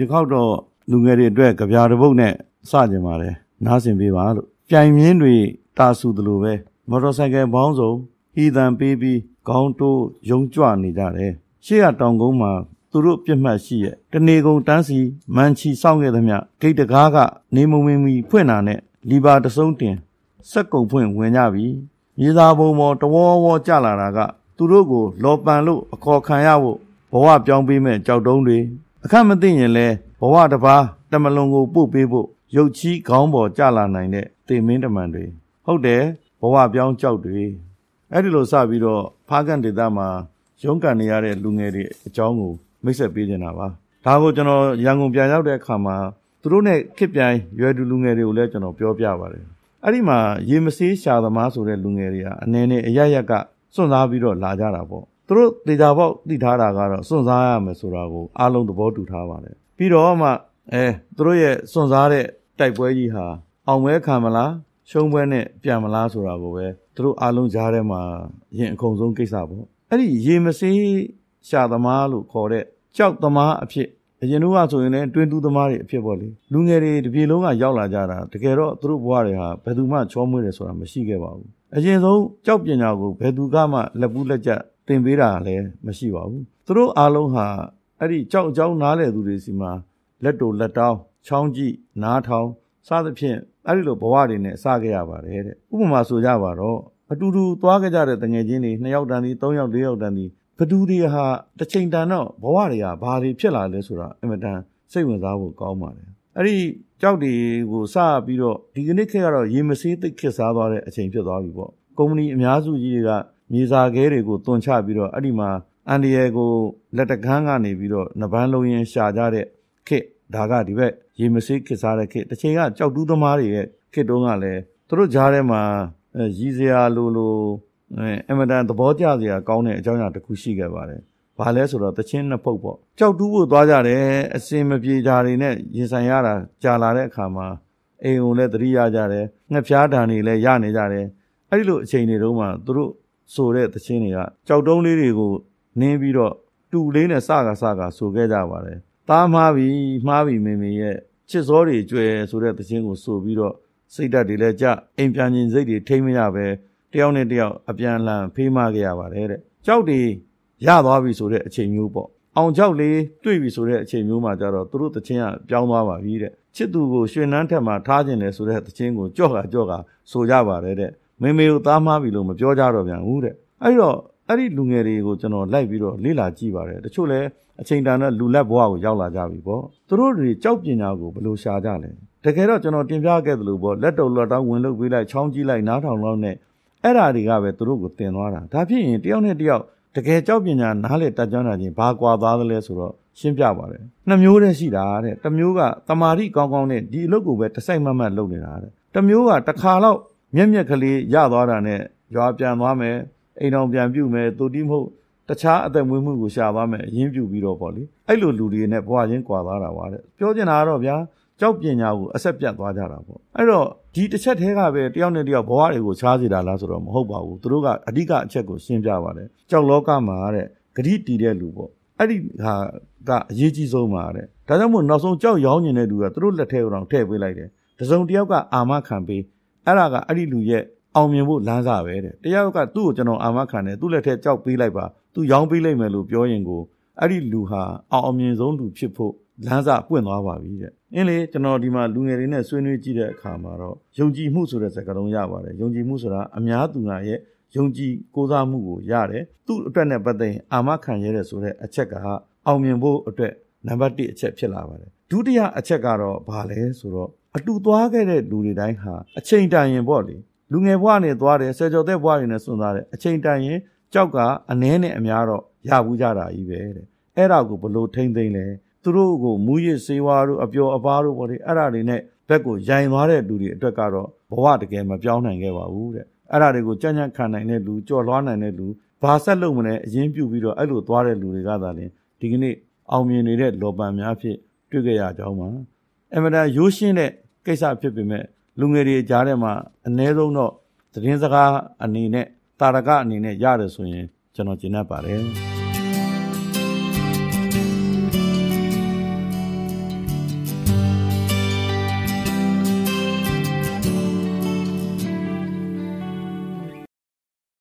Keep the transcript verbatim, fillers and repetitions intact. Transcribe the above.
တစ်ခေါက်တော့လူငယ်တွေအတွက်ကဗျာတစ်ပုတ်နဲ့စကြင်ပါတယ်နားဆင်ပေးပါလို့ပြိုင်မြင်းတွေတာဆူသလိုပဲမော်တော်ဆိုင်ကယ်ဘောင်းစုံဟီသန်ပေးပြီးခေါင်းတိုးယုံကြွနေကြတယ်ရှေ့ကတောင်ကုန်းမှာသူတို့ပြစ်မှတ်ရှိရဲ့တနေကုန်တန်းစီမန်ချီစောင့်ခဲ့သမျှဂိတ်တကားကနေမုံမင်းမီဖွင့်တာနဲ့လီဘာတစုံတင်စက်ကုံဖွင့်ဝင်ကြပြီမြေသာဘုံပေါ်တဝေါဝေါကျလာတာကသူတို့ကိုလော်ပန်လို့အခေါ်ခံရဖို့ဘဝပြောင်းပေးမဲ့ကြောက်တုံးတွေအခက်မသိရင်လဲဘဝတစ်ပါးတမလွန်ကိုပို့ပေးဖို့ရုပ်ချီးခေါင်းပေါ်ကျလာနိုင်တဲ့တေမင်းတမန်တွေဟုတ်တယ်ဘဝပြောင်းကြောက်တွေအဲ့ဒီလိုစပြီးတော့ဖားကန်ဒေသမှာရုန်းကန်နေရတဲ့လူငယ်တွေအကြောင်းကိုမိတ်ဆက်ပေးနေတာပါဒါကိုကျွန်တော်ရန်ကုန်ပြန်ရောက်တဲ့အခါမှာသူတို့နဲ့ခစ်ပြိုင်ရွယ်တူလူငယ်တွေကိုလည်းကျွန်တော်ပြောပြပါတယ်အဲ့ဒီမှာရေမဆေးရှာသမားဆိုတဲ့လူငယ်တွေကအနေနဲ့အရရက်ကစွန့်စားပြီးတော့လာကြတာပေါ့သူတို့တေချာပေါက်သိထားတာကတော့စွန့်စားရမယ်ဆိုတာကိုအားလုံးသဘောတူထားပါတယ်ပြီးတော့မှအဲသူတို့ရဲ့စွန့်စားတဲ့တိုက်ပွဲကြီးဟာအောင်ပွဲခံမလားရှုံးပွဲနဲ့ပြန်မလားဆိုတာကိုပဲသူတို့အားလုံးကြားထဲမှာရင်အခုန်ဆုံးကိစ္စပေါ့အဲ့ဒီရေမဆေးရှာသမားလို့ခေါ်တဲ့ကြောက်သမားအဖြစ်အရင်တော့ဆိုရင်လည်းတွင်တူးသမားတွေအဖြစ်ပေါ့လေလူငယ်တွေတပြေလုံးကရောက်လာကြတာတကယ်တော့သူတို့ဘဝတွေဟာဘယ်သူမှချောမွေးတယ်ဆိုတာမရှိခဲ့ပါဘူးအရင်ဆုံးကြောက်ပညာကိုဘယ်သူကမှလက်ပူးလက်ကျသင်ပေးတာလည်းမရှိပါဘူးသူတို့အားလုံးဟာအဲ့ဒီကြောက်အကြောင်းနားလေသူတွေစီမှာလက်တိုလက်တောင်းချောင်းကြည့်နားထောင်စသဖြင့်အဲ့ဒီလိုဘဝတွေနဲ့စခဲ့ရပါတယ်တဲ့ဥပမာဆိုကြပါတော့အတူတူသွားကြတဲ့တငယ်ချင်းတွေနှစ်ယောက်တန်းဒီသုံးယောက်လေးယောက်တန်းဒီဘသူတွေဟာတစ်ချိန်တန်တော့ဘဝတွေကဘာတွေဖြစ်လာလဲဆိုတာအင်မတန်စိတ်ဝင်စားဖို့ကောင်းပါတယ်အဲ့ဒီကြောက်တွေကိုစပြီးတော့ဒီကနေ့ခေတ်ကတော့ရေမဆေးသိခစ်စားသွားတဲ့အချိန်ဖြစ်သွားပြီပေါ့ကုမ္ပဏီအများစုကြီးတွေကမြေစာခဲတွေကိုတွန်ချပြီးတော့အဲ့ဒီမှာအန်ဒီရဲကိုလက်တကန်းကနေပြီးတော့နဘန်းလုံးရင်ရှာကြတဲ့ခေတ်ဒါကဒီဘက်ရေမဆေးခစ်စားတဲ့ခေတ်တစ်ချိန်ကကြောက်တူးသမားတွေရဲ့ခေတ်တုန်းကလည်းသူတို့ကြားထဲမှာရည်စရာလိုလိုအမတန်သဘောကျစရာကောင်းတဲ့အကြောင်းအရာတစ်ခုရှိခဲ့ပါတယ်။ဘာလဲဆိုတော့တချင်းနှစ်ဖုတ်ပေါ့။ကြောက်တူးဖို့သွားကြတယ်အစင်မပြေကြတွေနဲ့ရင်ဆိုင်ရတာကြာလာတဲ့အခါမှာအိမ်ုံလည်းသတိရကြတယ်။ငှက်ဖျားတံတွေလည်းရနေကြတယ်။အဲ့ဒီလိုအချိန်တွေတုန်းမှာသူတို့ဆိုတဲ့တချင်းတွေကကြောက်တုံးလေးတွေကိုနင်းပြီးတော့တူလေးနဲ့စကားစကားဆိုခဲ့ကြပါတယ်။သားမှားပြီးမှားပြီးမေမေရဲ့ချစ်စောတွေကျွဲဆိုတဲ့တချင်းကိုဆိုပြီးတော့စိတ်ဓာတ်တွေလည်းကြအိမ်ပြန်ခြင်းစိတ်တွေထိမ့်မရပဲတယောက်နဲ့တယောက်အပြန်အလှန်ဖေးမခဲ့ရပါတယ်တဲ့ကြောက်တွေရသွားပြီဆိုတဲ့အချိန်မျိုးပေါ့အောင်ကြောက်လေးတွေ့ပြီဆိုတဲ့အချိန်မျိုးမှာကျတော့သူတို့တချင်းကပြောင်းသွားပါပြီတဲ့ချစ်သူကိုရွှေနှန်းထက်မှာထားခြင်းလေဆိုတဲ့တချင်းကိုကြော့ကကြော့ကဆိုကြပါတယ်တဲ့မေမေကိုသားမှားပြီလို့မပြောကြတော့ပြန်ဘူးတဲ့အဲ့တော့အဲ့ဒီလူငယ်တွေကိုကျွန်တော်လိုက်ပြီးတော့လေ့လာကြည့်ပါတယ်တချို့လည်းအချိန်တန်တဲ့လူလက်ဘဝကိုရောက်လာကြပြီပေါ့သူတို့တွေကြောက်ပညာကိုဘယ်လိုရှာကြလဲတကယ်တော့ကျွန်တော်တင်ပြခဲ့သလိုပေါ့လက်တုံလက်တောင်းဝင်လုပ်ပေးလိုက်ချောင်းကြည့်လိုက်နားထောင်လောက်နဲ့အဲ့ဓာတွေကပဲသူတို့ကိုတင်သွားတာဒါဖြစ်ရင်တယောက်နဲ့တယောက်တကယ်ကြောက်ပညာနားလေတက်ကြွတာချင်းဘာကွာသွားသလဲဆိုတော့ရှင်းပြပါတယ်နှစ်မျိုးတည်းရှိတာတဲ့တစ်မျိုးကတမာတိကောင်းကောင်းနဲ့ဒီအလုပ်ကိုပဲတစိုက်မတ်မတ်လုပ်နေတာတဲ့တစ်မျိုးကတစ်ခါတော့မျက်မျက်ကလေးရသွားတာနဲ့ရွာပြန်သွားမယ်အိမ်တော်ပြန်ပြုတ်မယ်တူတိမဟုတ်တခြားအသက်မွေးမှုကိုရှာသွားမယ်အရင်ပြုတ်ပြီးတော့ပေါ့လေအဲ့လိုလူတွေနဲ့ဘွားချင်းကွာသွားတာပါတဲ့ပြောချင်တာကတော့ဗျာကြောက်ပညာကိုအဆက်ပြတ်သွားကြတာပေါ့အဲ့တော့ဒီတစ်ချက်တည်းကပဲတယောက်နဲ့တယောက်ဘဝတွေကိုချားစီတာလားဆိုတော့မဟုတ်ပါဘူးသူတို့ကအဓိကအချက်ကိုရှင်းပြပါတယ်ကြောက်လောကမှာတဲ့ဂတိတည်တဲ့လူပေါ့အဲ့ဒီဟာကအရေးကြီးဆုံးပါတဲ့ဒါကြောင့်မို့နောက်ဆုံးကြောက်ရောင်းနေတဲ့လူကသူတို့လက်ထဲကိုတော့ထည့်ပေးလိုက်တယ်တစုံတယောက်ကအာမခံပေးအဲ့ဒါကအဲ့ဒီလူရဲ့အောင်မြင်ဖို့လမ်းစာပဲတဲ့တယောက်ကသူ့ကိုကျွန်တော်အာမခံတယ်သူ့လက်ထဲကြောက်ပေးလိုက်ပါသူရောင်းပေးလိုက်မယ်လို့ပြောရင်ကိုအဲ့ဒီလူဟာအောင်အမြင်ဆုံးလူဖြစ်ဖို့လမ်းစာပွင့်သွားပါပြီတဲ့အင်းလေကျွန်တော်ဒီမှာလူငယ်တွေနဲ့ဆွေးနွေးကြည့်တဲ့အခါမှာတော့ယုံကြည်မှုဆိုတဲ့စကားလုံးရပါတယ်ယုံကြည်မှုဆိုတာအများသူငါရဲ့ယုံကြည်ကိုးစားမှုကိုရတယ်သူ့အတွက်နဲ့ပတ်သက်ရင်အာမခံရတဲ့ဆိုတဲ့အချက်ကအောင်မြင်ဖို့အတွက်နံပါတ်တစ်အချက်ဖြစ်လာပါတယ်ဒုတိယအချက်ကတော့ဘာလဲဆိုတော့အတူသွားခဲ့တဲ့လူတွေတိုင်းဟာအချိန်တန်ရင်ပေါ့လေလူငယ်ဘဝနဲ့သွားတယ်ဆယ်ကျော်သက်ဘဝတွေနဲ့စွန့်စားတယ်အချိန်တန်ရင်ကြောက်ကအနှဲနဲ့အများတော့ရဘူးကြတာကြီးပဲတဲ့အဲ့ဒါကိုဘလို့ထိမ့်သိမ့်လဲသူတို့ကိုမူရစ်စေဝါတို့အပျော်အပါးတို့ပေါ့လေအဲ့ဒါတွေနဲ့ဘက်ကိုရိုင်သွားတဲ့လူတွေအတွက်ကတော့ဘဝတကယ်မပြောင်းနိုင်ခဲ့ပါဘူးတဲ့အဲ့ဒါတွေကိုကြံ့ကြံ့ခံနိုင်တဲ့လူကြော်လွှားနိုင်တဲ့လူဘာဆက်လုပ်မလဲအရင်ပြုပြီးတော့အဲ့လိုသွားတဲ့လူတွေကသာလျှင်ဒီကနေ့အောင်မြင်နေတဲ့လောပန်များဖြစ်တွေ့ကြရကြောင်းပါအမှန်တရားရိုးရှင်းတဲ့ကိစ္စဖြစ်ပေမဲ့လူငယ်တွေကြားထဲမှာအ ਨੇ ဆုံးတော့သတင်းစကားအနေနဲ့တာရကအနေနဲ့ရတယ်ဆိုရင်ကျွန်တော်ကျင်တတ်ပါတယ်